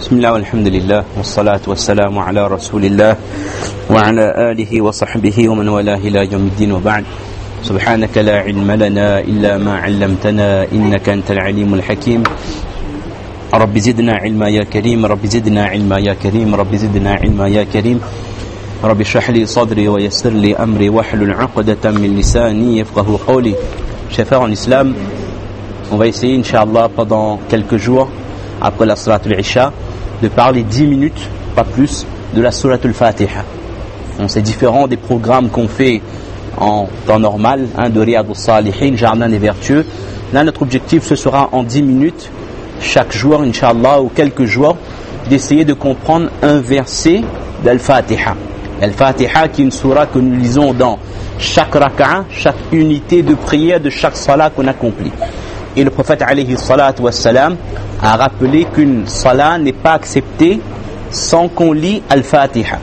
بسم الله والحمد لله والصلاة والسلام على رسول الله وعلى آله وصحبه ومن والاه إلى يوم الدين وبعد سبحانك لا علم لنا إلا ما علمتنا إنك أنت العليم الحكيم رب زدنا علما يا كريم رب زدنا علما يا كريم رب زدنا علما يا كريم رب اشرح لي صدري ويسر لي أمري واحلل عقدة من لساني يفقهوا قولي. Chers frères en islam, on va essayer Inch'Allah pendant quelques jours après la Salat al-Isha de parler 10 minutes, pas plus, de la Surat al-Fatiha. Donc, c'est différent des programmes qu'on fait en temps normal, de Riyad al-Salihin, Jardin des Vertueux. Là, notre objectif, ce sera en 10 minutes, chaque jour, Inch'Allah, ou quelques jours, d'essayer de comprendre un verset d'Al-Fatiha. Al-Fatiha qui est une surah que nous lisons dans chaque raka'a, chaque unité de prière de chaque salat qu'on accomplit. Et le prophète alayhi salatu wassalam a rappelé qu'une salat n'est pas acceptée sans qu'on lit Al-Fatiha.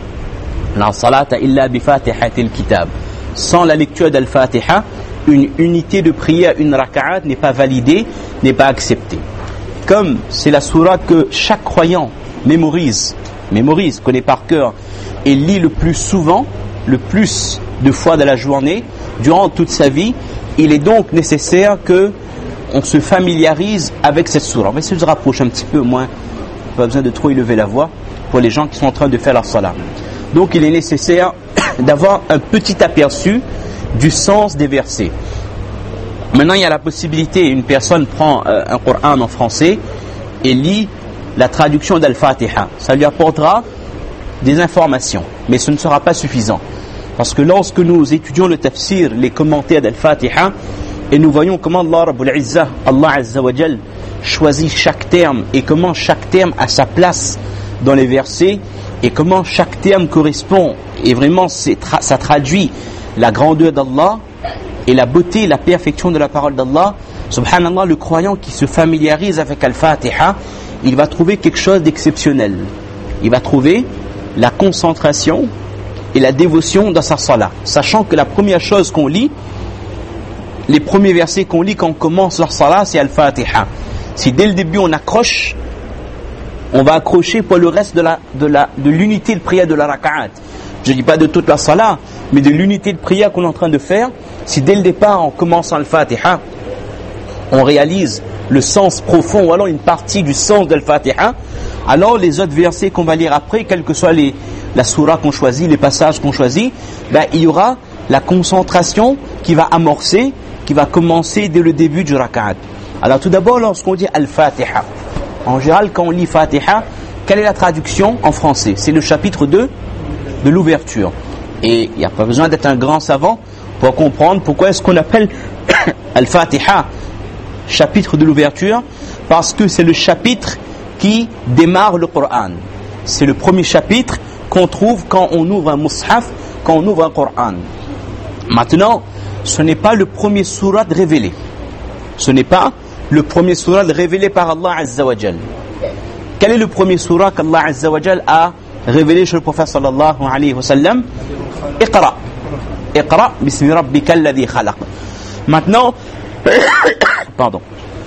La salata illa bi fatihatil kitab. Sans la lecture d'Al-Fatiha, une unité de prière, une raka'at n'est pas validée, n'est pas acceptée. Comme c'est la surah que chaque croyant mémorise, connaît par cœur et lit le plus souvent, le plus de fois de la journée, durant toute sa vie, il est donc nécessaire que on se familiarise avec cette sourate. On va essayer de se rapprocher un petit peu, moins, pas besoin de trop élever la voix pour les gens qui sont en train de faire leur salat. Donc il est nécessaire d'avoir un petit aperçu du sens des versets. Maintenant il y a la possibilité, une personne prend un Coran en français et lit la traduction d'Al-Fatiha. Ça lui apportera des informations, mais ce ne sera pas suffisant. Parce que lorsque nous étudions le tafsir, les commentaires d'Al-Fatiha, et nous voyons comment Allah Rabbul Izzah, Allah Azza wa Jal, choisit chaque terme et comment chaque terme a sa place dans les versets et comment chaque terme correspond et vraiment ça traduit la grandeur d'Allah et la beauté et la perfection de la parole d'Allah. Subhanallah, le croyant qui se familiarise avec Al-Fatiha, il va trouver quelque chose d'exceptionnel. Il va trouver la concentration et la dévotion dans sa salat, sachant que la première chose qu'on lit, les premiers versets qu'on lit quand on commence leur salat, c'est Al-Fatiha. Si dès le début on accroche, on va accrocher pour le reste de l'unité de prière de la raka'at. Je ne dis pas de toute la salat, mais de l'unité de prière qu'on est en train de faire. Si dès le départ, en commençant Al-Fatiha, on réalise le sens profond ou alors une partie du sens de Al-Fatiha, alors les autres versets qu'on va lire après, quelle que soit la surah qu'on choisit, les passages qu'on choisit, il y aura la concentration qui va amorcer, qui va commencer dès le début du raka'at. Alors tout d'abord, lorsqu'on dit Al-Fatiha, en général quand on lit Fatiha, quelle est la traduction en français? C'est le chapitre 2 de l'ouverture. Et il n'y a pas besoin d'être un grand savant pour comprendre pourquoi est-ce qu'on appelle Al-Fatiha chapitre de l'ouverture, parce que c'est le chapitre qui démarre le Coran. C'est le premier chapitre qu'on trouve quand on ouvre un mushaf, quand on ouvre un Coran. Maintenant, ce n'est pas le premier surat révélé. Ce n'est pas le premier surat révélé par Allah Azza wa Jal. Quel est le premier surat qu'Allah Azza wa Jal a révélé chez le prophète sallallahu alayhi wa sallam? Iqra. Iqra bismi rabbika alladhi khalaq. Maintenant, pardon.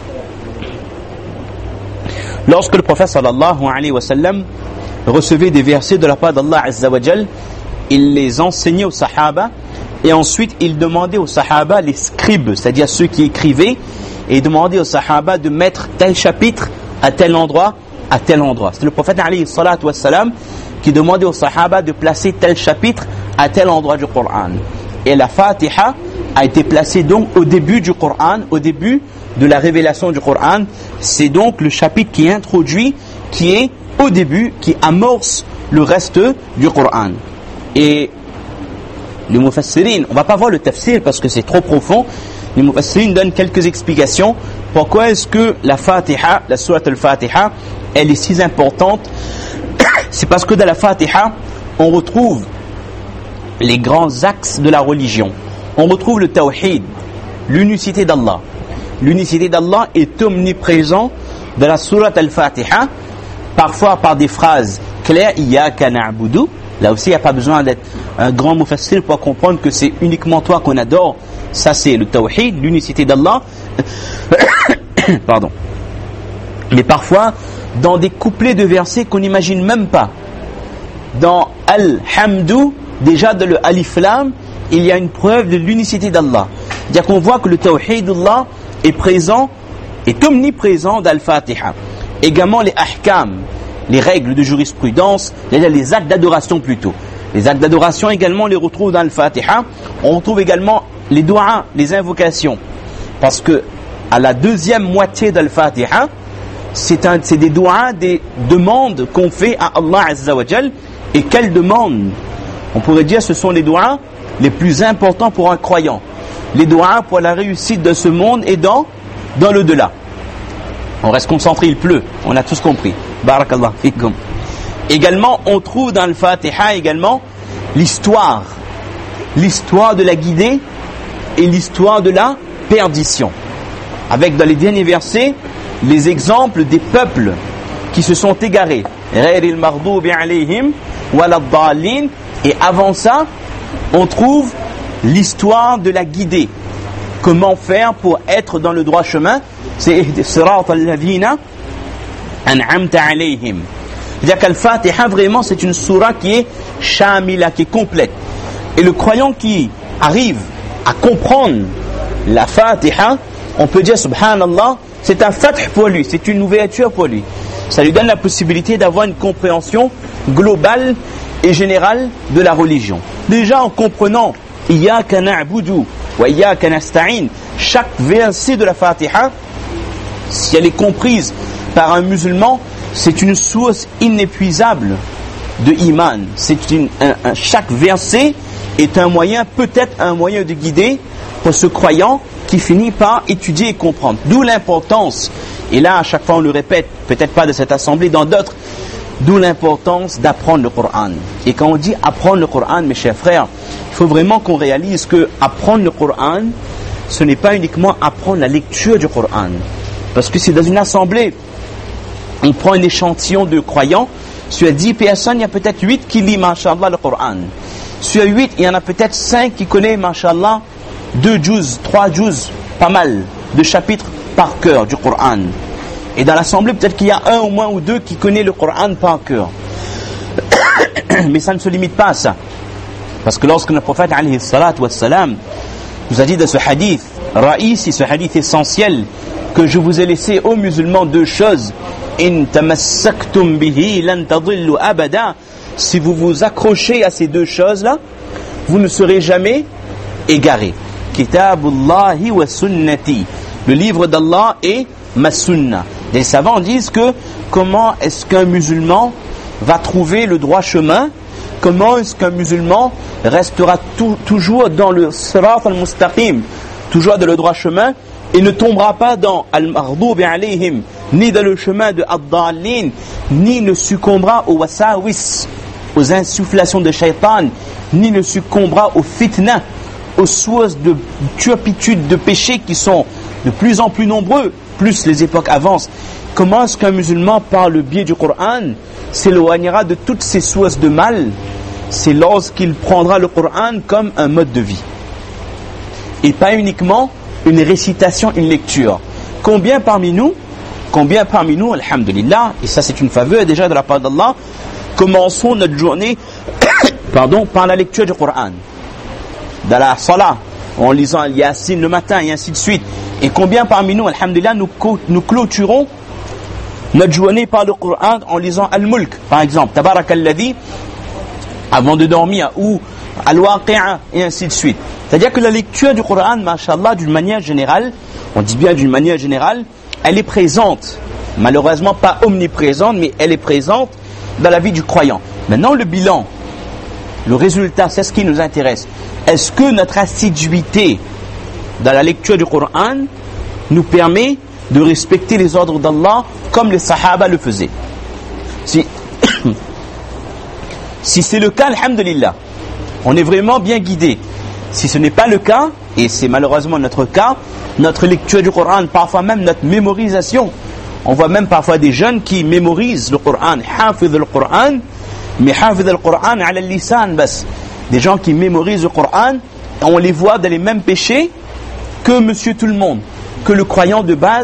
Lorsque le prophète sallallahu alayhi wa sallam recevait des versets de la part d'Allah Azza wa Jal, il les enseignait aux sahaba et ensuite il demandait aux sahaba, les scribes, c'est-à-dire ceux qui écrivaient, et il demandait aux sahaba de mettre tel chapitre à tel endroit, à tel endroit. C'est le prophète alayhi salatu wassalam qui demandait aux sahaba de placer tel chapitre à tel endroit du Coran. Et la Fatiha a été placée donc au début du Coran, au début de la révélation du Coran. C'est donc le chapitre qui est introduit, qui est au début, qui amorce le reste du Coran. Et les Mufassirin, on ne va pas voir le tafsir parce que c'est trop profond. Les Mufassirin donnent quelques explications. Pourquoi est-ce que la Fatiha, la Surat al-Fatiha, elle est si importante? C'est parce que dans la Fatiha, on retrouve les grands axes de la religion. On retrouve le tawhid, l'unicité d'Allah. L'unicité d'Allah est omniprésent dans la Surat al-Fatiha, parfois par des phrases claires, Iyyaka na'budu. Là aussi, il n'y a pas besoin d'être un grand mufassir pour comprendre que c'est uniquement toi qu'on adore. Ça, c'est le tawhid, l'unicité d'Allah. Pardon. Mais parfois, dans des couplets de versets qu'on n'imagine même pas. Dans Al-Hamdu, déjà dans le Alif Lam, il y a une preuve de l'unicité d'Allah. C'est-à-dire qu'on voit que le Tawhid d'Allah est présent, est omniprésent dans Al-Fatiha. Également les ahkam, les règles de jurisprudence, les actes d'adoration plutôt. Les actes d'adoration également, on les retrouve dans Al-Fatiha. On retrouve également les du'a, les invocations. Parce que à la deuxième moitié d'Al-Fatiha, c'est des du'a, des demandes qu'on fait à Allah Azza wa Jal. Et quelles demandes? On pourrait dire ce sont les du'a les plus importants pour un croyant. Les du'a pour la réussite de ce monde et dans l'au-delà. On reste concentré, il pleut. On a tous compris. Barakallah fikum. Également, on trouve dans le Fatiha également l'histoire de la guidée et l'histoire de la perdition. Avec dans les derniers versets, les exemples des peuples qui se sont égarés. Ghayril maghdubi alayhim waladdallin. Et avant ça, on trouve l'histoire de la guidée. Comment faire pour être dans le droit chemin? C'est Siratal ladhina an'amta alayhim. C'est-à-dire qu'Al-Fatiha, vraiment, c'est une sourate qui est shamila, qui est complète. Et le croyant qui arrive à comprendre la Fatiha, on peut dire, subhanallah, c'est un fath pour lui, c'est une ouverture pour lui. Ça lui donne la possibilité d'avoir une compréhension globale et générale de la religion. Déjà, en comprenant Iyyaka na'budu wa iyyaka nasta'in, chaque verset de la Fatiha, si elle est comprise par un musulman, c'est une source inépuisable de iman. Chaque verset est un moyen, peut-être un moyen de guider pour ce croyant qui finit par étudier et comprendre. D'où l'importance, et là à chaque fois on le répète, peut-être pas de cette assemblée, dans d'autres, d'où l'importance d'apprendre le Coran. Et quand on dit apprendre le Coran, mes chers frères, il faut vraiment qu'on réalise que apprendre le Coran, ce n'est pas uniquement apprendre la lecture du Coran. Parce que c'est dans une assemblée, on prend un échantillon de croyants, sur 10 personnes, il y a peut-être 8 qui lisent, mashallah, le Coran. Sur 8, il y en a peut-être 5 qui connaissent, mashallah, 2 juz, 3 juz, pas mal, de chapitres par cœur du Coran. Et dans l'assemblée, peut-être qu'il y a un au moins ou deux qui connaissent le Coran par cœur. Mais ça ne se limite pas à ça. Parce que lorsque le prophète, alayhi salatu wassalam, nous a dit dans ce hadith, Raïsi, ce hadith essentiel, que je vous ai laissé aux musulmans 2 choses. In tamassaktum bihi lan tadillu abada. Si vous vous accrochez à ces 2 choses-là, vous ne serez jamais égarés. Kitabullahi wa sunnati. Le livre d'Allah et ma sunna. Les savants disent que comment est-ce qu'un musulman va trouver le droit chemin? Comment est-ce qu'un musulman restera toujours dans le sirat al-mustaqim, toujours dans le droit chemin, et ne tombera pas dans al-maghdubi alayhim, ni dans le chemin de ad-dallin, ni ne succombera aux wasawis, aux insufflations de shaitan, ni ne succombera aux fitna, aux sources de turpitude, de péché qui sont de plus en plus nombreux, plus les époques avancent. Comment est-ce qu'un musulman, par le biais du Coran, s'éloignera de toutes ces sources de mal? C'est lorsqu'il prendra le Coran comme un mode de vie. Et pas uniquement une récitation, une lecture. Combien parmi nous, alhamdulillah, et ça c'est une faveur déjà de la part d'Allah, commençons notre journée par la lecture du Coran. Dans la salat, en lisant Al-Yasin le matin et ainsi de suite. Et combien parmi nous, alhamdulillah, nous clôturons notre journée par le Coran en lisant Al-Mulk, par exemple, Tabarakalladhi, avant de dormir, ou Al-Waqi'a, et ainsi de suite. C'est-à-dire que la lecture du Coran, mashallah, d'une manière générale, on dit bien d'une manière générale, elle est présente, malheureusement pas omniprésente, mais elle est présente dans la vie du croyant. Maintenant, le bilan, le résultat, c'est ce qui nous intéresse. Est-ce que notre assiduité dans la lecture du Coran nous permet de respecter les ordres d'Allah comme les Sahaba le faisaient? Si c'est le cas, alhamdulillah, on est vraiment bien guidé. Si ce n'est pas le cas, et c'est malheureusement notre cas, notre lecture du Coran, parfois même notre mémorisation, on voit même parfois des jeunes qui mémorisent le Coran, hafidh le Coran, mais hafidh le Coran ala lisan bas. Des gens qui mémorisent le Coran, on les voit dans les mêmes péchés que monsieur tout le monde, que le croyant de base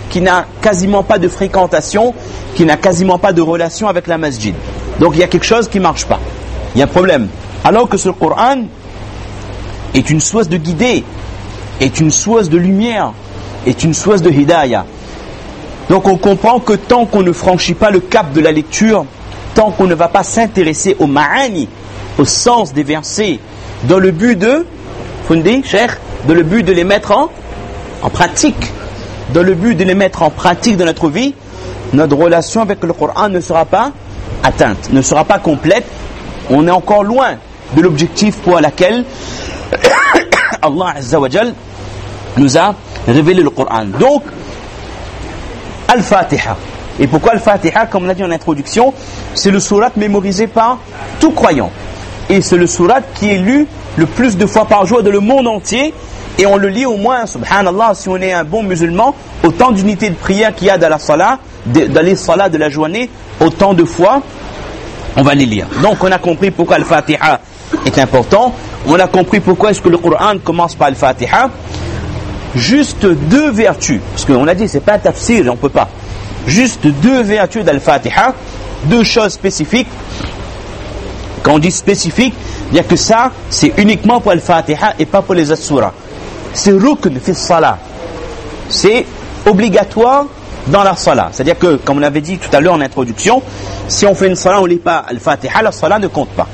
qui n'a quasiment pas de fréquentation, qui n'a quasiment pas de relation avec la masjid. Donc il y a quelque chose qui ne marche pas. Il y a un problème. Alors que ce Coran est une source de guidée, est une source de lumière, est une source de hidayah. Donc on comprend que tant qu'on ne franchit pas le cap de la lecture, tant qu'on ne va pas s'intéresser au ma'ani, au sens des versets, dans le but de, Fundi, Cheikh, dans le but de les mettre en pratique, dans le but de les mettre en pratique dans notre vie, notre relation avec le Coran ne sera pas atteinte, ne sera pas complète. On est encore loin de l'objectif pour lequel Allah Azza wa Jal nous a révélé le Coran. Donc, Al-Fatiha. Et pourquoi Al-Fatiha? Comme on l'a dit en introduction, c'est le sourate mémorisé par tout croyant. Et c'est le sourate qui est lu le plus de fois par jour dans le monde entier. Et on le lit au moins, subhanallah, si on est un bon musulman, autant d'unités de prière qu'il y a dans la salat, dans les salats de la journée, autant de fois, on va les lire. Donc on a compris pourquoi Al-Fatiha est important. On a compris pourquoi est-ce que le Coran commence par Al-Fatiha. Juste deux vertus, parce qu'on a dit c'est pas un tafsir, on peut pas. Juste deux vertus d'Al-Fatiha, deux choses spécifiques. Quand on dit spécifique, il n'y a que ça, c'est uniquement pour Al-Fatiha et pas pour les autres surahs. C'est rukn fi salah. C'est obligatoire dans la salah. C'est-à-dire que, comme on l'avait dit tout à l'heure en introduction, si on fait une salah, on ne lit pas Al-Fatiha, la salah ne compte pas.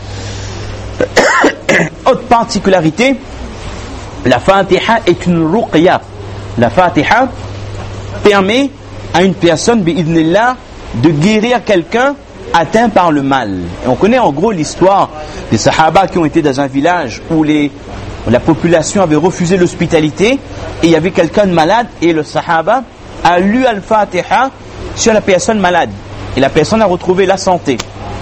Autre particularité, la Fatiha est une ruqya. La Fatiha permet à une personne, bi'idhnillah, de guérir quelqu'un atteint par le mal. Et on connaît en gros l'histoire des Sahaba qui ont été dans un village où la population avait refusé l'hospitalité et il y avait quelqu'un de malade et le Sahaba a lu Al-Fatiha sur la personne malade et la personne a retrouvé la santé.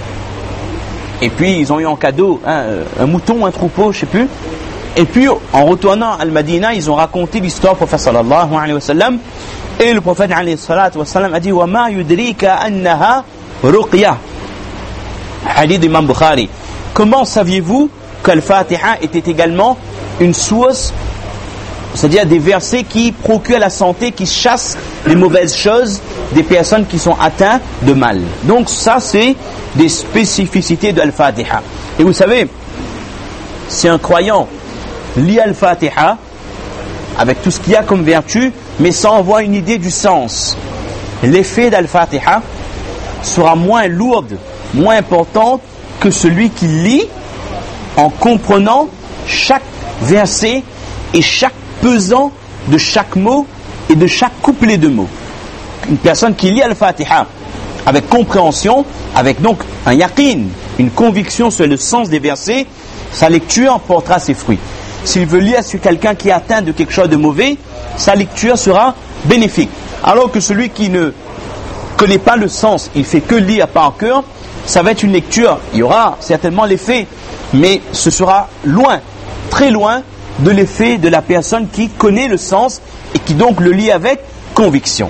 Et puis ils ont eu en cadeau un mouton, un troupeau, je ne sais plus. Et puis en retournant à Al-Madina, ils ont raconté l'histoire au prophète sallallahu alayhi wa sallam. Et le prophète alayhi salatu wa sallam a dit wa ma yudrika annaha ruqya. Hadith d'Imam Bukhari. Comment saviez-vous qu'Al-Fatiha était également une source, c'est-à-dire des versets qui procurent la santé, qui chassent les mauvaises choses des personnes qui sont atteintes de mal. Donc ça c'est des spécificités de Al-Fatiha. Et vous savez, si un croyant lit Al-Fatiha avec tout ce qu'il y a comme vertu, mais sans avoir une idée du sens, l'effet d'Al-Fatiha sera moins lourde, moins importante que celui qui lit en comprenant chaque verset et chaque pesant de chaque mot et de chaque couplet de mots. Une personne qui lit Al-Fatiha avec compréhension, avec donc un yaqin, une conviction sur le sens des versets, sa lecture portera ses fruits. S'il veut lire sur quelqu'un qui est atteint de quelque chose de mauvais, sa lecture sera bénéfique. Alors que celui qui ne connaît pas le sens, il fait que lire par cœur, ça va être une lecture, il y aura certainement l'effet, mais ce sera loin, très loin de l'effet de la personne qui connaît le sens et qui donc le lit avec conviction.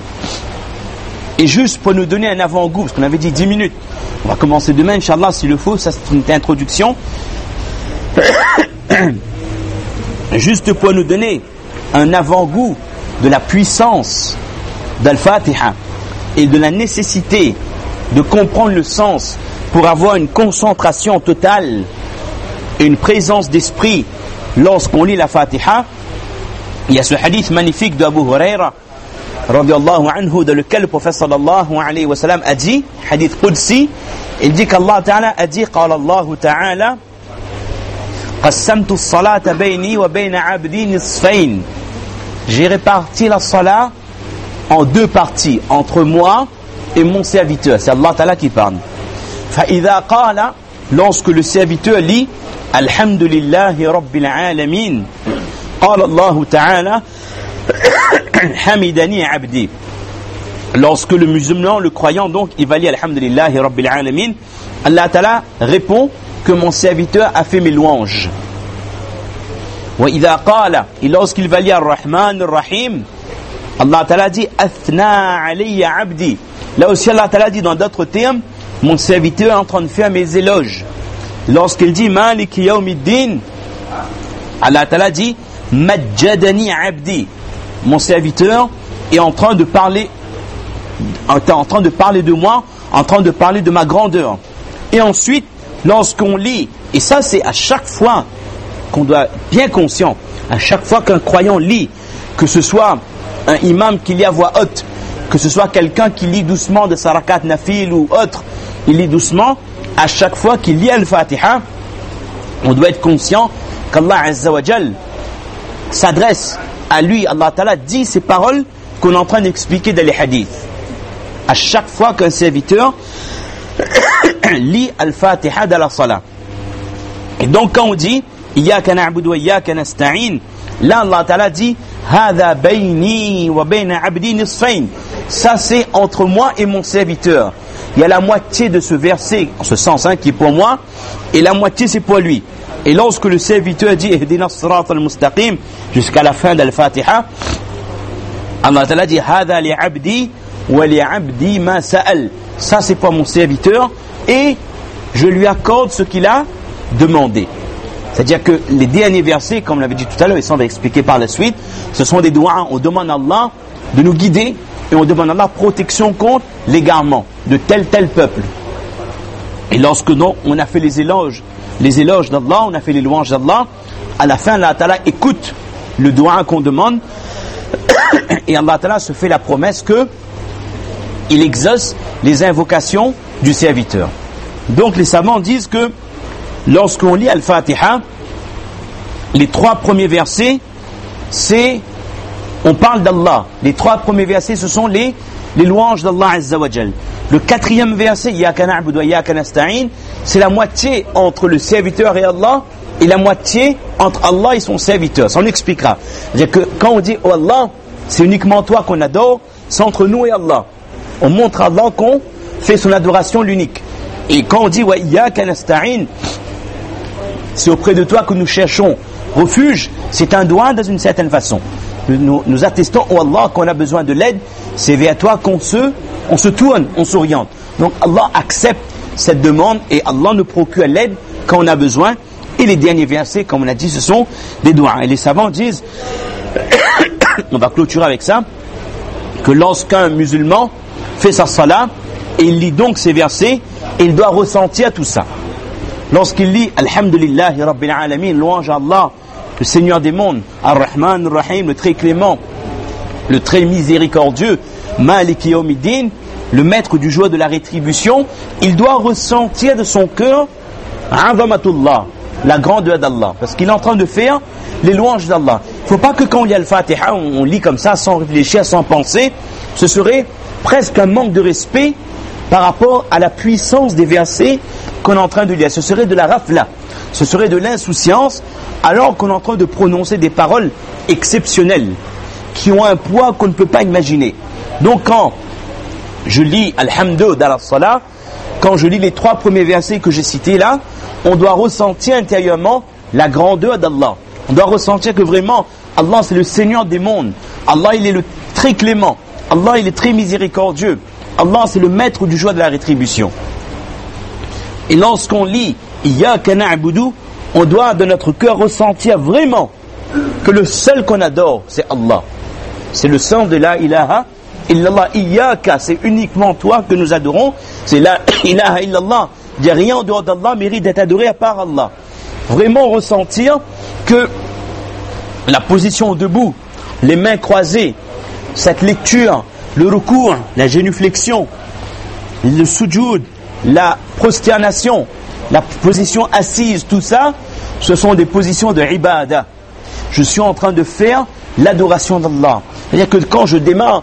Et juste pour nous donner un avant-goût, parce qu'on avait dit 10 minutes, on va commencer demain, Inch'Allah, s'il le faut, ça c'est une introduction. Juste pour nous donner un avant-goût de la puissance d'Al-Fatiha et de la nécessité de comprendre le sens pour avoir une concentration totale et une présence d'esprit lorsqu'on lit la Fatiha. Il y a ce hadith magnifique d'Abu Huraira radiyallahu anhu dans lequel le prophète sallallahu alayhi wa sallam a dit, hadith Qudsi, il dit qu'Allah Ta'ala a dit, qala Allah Ta'ala قسمت الصلاة بيني وبين عبدي نصفين. J'ai réparti la salat en deux parties, entre moi et mon serviteur. C'est Allah Ta'ala qui parle. فإذا قال, lorsque le serviteur lit الحمد لله رب العالمين قال الله تعالى حمدني عبدي. Lorsque le musulman, le croyant donc, il va lire Alhamdulillahi Rabbil Alamin, Allah Ta'ala répond que mon serviteur a fait mes louanges. وإذا قال, et lorsqu'il va lire Ar-Rahman Ar-Rahim, Allah Ta'ala dit Athna alayya abdi. Là aussi Allah Ta'ala dit dans d'autres termes, mon serviteur est en train de faire mes éloges. Lorsqu'il dit Malik Yawmiddin, Allah Ta'ala dit Majjadani abdi. Mon serviteur est en train de parler de moi, en train de parler de ma grandeur. Et ensuite, lorsqu'on lit, et ça c'est à chaque fois qu'on doit être bien conscient, à chaque fois qu'un croyant lit, que ce soit un imam qui lit à voix haute, que ce soit quelqu'un qui lit doucement de Sarakat Nafil ou autre, il lit doucement, à chaque fois qu'il lit Al-Fatiha, on doit être conscient qu'Allah Azza wa Jal s'adresse à lui, Allah Ta'ala dit ces paroles qu'on est en train d'expliquer dans les hadiths. À chaque fois qu'un serviteur lit Al-Fatiha dans la salat. Et donc quand on dit Iyyaka na'budu wa iyyaka nasta'in, là Allah Ta'ala dit Hadha bayni wa bayna 'abdi nisfayn. Ça c'est entre moi et mon serviteur. Il y a la moitié de ce verset, en ce sens, qui est pour moi, et la moitié c'est pour lui. Et lorsque le serviteur dit Ihdina as-sirata al-mustaqim jusqu'à la fin de Al-Fatiha, Allah Ta'ala dit Hadha li 'abdi wa li 'abdi ma sa'al. Ça c'est pour mon serviteur et je lui accorde ce qu'il a demandé. C'est-à-dire que les derniers versets, comme on l'avait dit tout à l'heure, et ça on va expliquer par la suite, ce sont des doigts, on demande à Allah de nous guider et on demande à Allah protection contre l'égarement de tel peuple. Et lorsque on a fait les éloges d'Allah, on a fait les louanges d'Allah, à la fin Allah Ta'ala écoute le doigt qu'on demande et Allah Ta'ala se fait la promesse que il exauce les invocations du serviteur. Donc les savants disent que lorsqu'on lit Al-Fatiha, les 3 premiers versets, on parle d'Allah. Les 3 premiers versets, ce sont les louanges d'Allah Azza wa Jal. Le 4e verset, Iyyaka na'budu wa iyyaka nasta'in, c'est la moitié entre le serviteur et Allah, et la moitié entre Allah et son serviteur. Ça on expliquera. C'est-à-dire que quand on dit oh Allah, c'est uniquement toi qu'on adore, c'est entre nous et Allah. On montre à Allah qu'on fait son adoration l'unique. Et quand on dit wa iyyaka nasta'in, c'est auprès de toi que nous cherchons refuge, c'est un doigt dans une certaine façon. Nous attestons au Allah qu'on a besoin de l'aide, c'est vers toi qu'on se tourne, on s'oriente. Donc Allah accepte cette demande et Allah nous procure l'aide quand on a besoin. Et les derniers versets, comme on a dit, ce sont des doigts. Et les savants disent, on va clôturer avec ça, que lorsqu'un musulman fait sa salat et il lit donc ces versets, il doit ressentir tout ça. Lorsqu'il lit Alhamdulillahi Rabbil Alamin, louange à Allah, le Seigneur des mondes, Ar-Rahman Ar-Rahim, le très clément, le très miséricordieux, Maliki Yawmiddin, le maître du jour de la rétribution, il doit ressentir de son cœur Azamatullah, la grandeur d'Allah, parce qu'il est en train de faire les louanges d'Allah. Il ne faut pas que quand il y a le Fatiha, on lit comme ça, sans réfléchir, sans penser, ce serait presque un manque de respect par rapport à la puissance des versets qu'on est en train de lire. Ce serait de la rafla, ce serait de l'insouciance, alors qu'on est en train de prononcer des paroles exceptionnelles, qui ont un poids qu'on ne peut pas imaginer. Donc quand je lis Alhamdulillah dans la salat, quand je lis les 3 premiers versets que j'ai cités là, on doit ressentir intérieurement la grandeur d'Allah. On doit ressentir que vraiment, Allah c'est le Seigneur des mondes. Allah il est le très clément. Allah il est très miséricordieux. Allah c'est le maître du jour de la rétribution. Et lorsqu'on lit Iyyaka na'budu, on doit de notre cœur ressentir vraiment que le seul qu'on adore c'est Allah. C'est le sens de la ilaha illallah. Iyyaka, c'est uniquement toi que nous adorons. C'est la ilaha illallah. Il n'y a rien en dehors d'Allah mérite d'être adoré à part Allah. Vraiment ressentir que la position debout, les mains croisées, cette lecture, le recours, la génuflexion, le sujoud, la prosternation, la position assise, tout ça, ce sont des positions de ibadah. Je suis en train de faire l'adoration d'Allah. C'est-à-dire que quand je démarre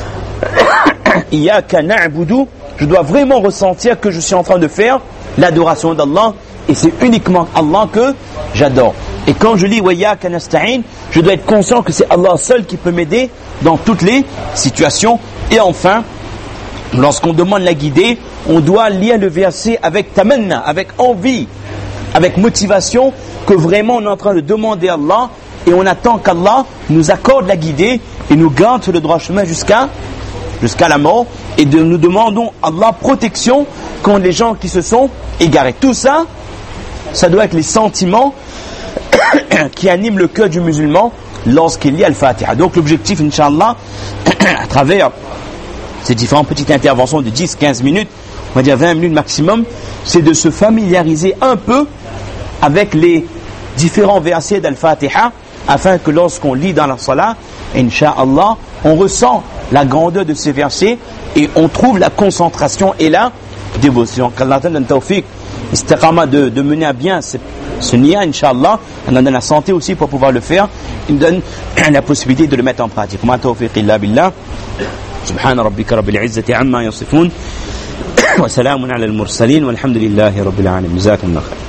Iyyaka na'budu, je dois vraiment ressentir que je suis en train de faire l'adoration d'Allah et c'est uniquement Allah que j'adore. Et quand je lis wa iyyaka nasta'in, je dois être conscient que c'est Allah seul qui peut m'aider dans toutes les situations. Et enfin, lorsqu'on demande la guidée, on doit lire le verset avec tamanna, avec envie, avec motivation, que vraiment on est en train de demander à Allah et on attend qu'Allah nous accorde la guidée et nous garde sur le droit chemin jusqu'à la mort, et nous demandons à Allah protection contre les gens qui se sont égarés. Tout ça, ça doit être les sentiments qui animent le cœur du musulman lorsqu'il lit Al-Fatiha. Donc l'objectif, Inch'Allah, à travers ces différentes petites interventions de 10-15 minutes, on va dire 20 minutes maximum, c'est de se familiariser un peu avec les différents versets d'Al-Fatiha, afin que lorsqu'on lit dans la salat, Inch'Allah, on ressent la grandeur de ces versets et on trouve la concentration et la dévotion. Qu'Allah donne tawfiq, istiqama de mener à bien ce niya, Inch'Allah. On donne la santé aussi pour pouvoir le faire. Il donne la possibilité de le mettre en pratique. Ma tawfiq illa billah. Subhana rabbika rabbil izzati amma yasifun. Wa salamun ala al-mursalin. Walhamdulillahi rabbil alamin. Jazakumullah khair.